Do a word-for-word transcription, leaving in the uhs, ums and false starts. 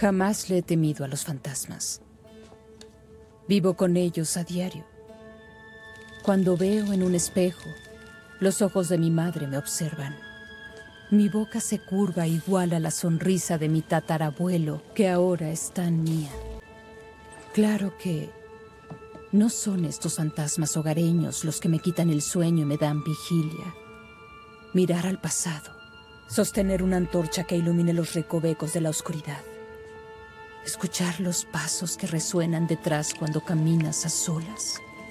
Jamás le he temido a los fantasmas. Vivo con ellos a diario. Cuando veo en un espejo, los ojos de mi madre me observan. Mi boca se curva igual a la sonrisa de mi tatarabuelo, que ahora es tan mía. Claro que no son estos fantasmas hogareños los que me quitan el sueño y me dan vigilia. Mirar al pasado, sostener una antorcha que ilumine los recovecos de la oscuridad. Escuchar los pasos que resuenan detrás cuando caminas a solas.